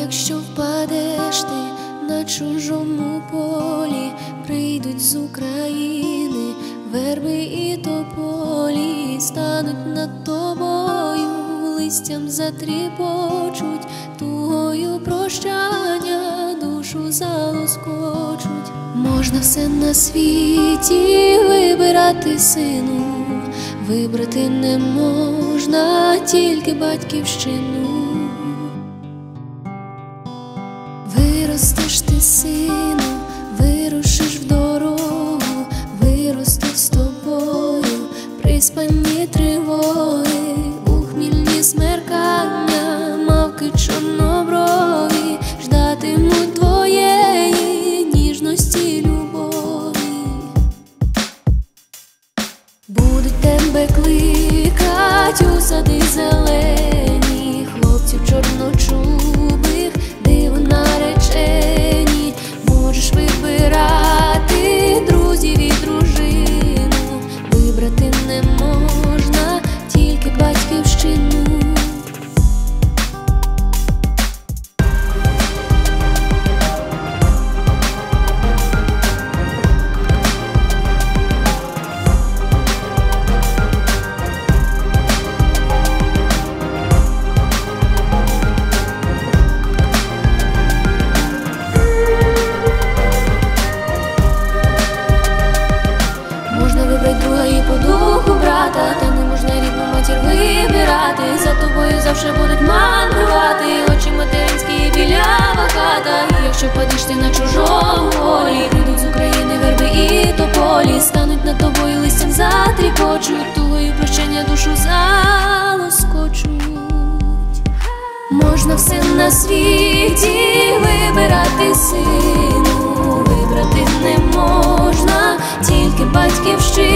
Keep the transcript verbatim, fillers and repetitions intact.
якщо впадеш ти на чужому полі, прийдуть з України верби і тополі, стануть над тобою, листям затріпочуть, тугою прощання душу залоскочуть. Можна все на світі вибирати, сину, вибрати не можна тільки батьківщину. Виростеш ти, сину, вирушиш в дорогу, виростуть з тобою приспані тривоги, у хмільні смеркання мавки чорноброві ждатимуть твоєї ніжності, любові. Будуть тебе кликать у сади зелені, хлопців чорночубих, диво наречені. Можеш вибирати друзів і дружину, вибрати не можна тільки батьківщину. Друга і по духу брата, та не можна рідну матір вибирати. За тобою завжди будуть мандрувати очі материнські і білява хата. І якщо падеш ти на чужому полі, прийдуть з України верби і тополі, стануть над тобою, листям затріпочуть, тугою прощання душу залоскочуть. Можна все на світі вибирати, сину, вибрати не можна тільки батьківщину.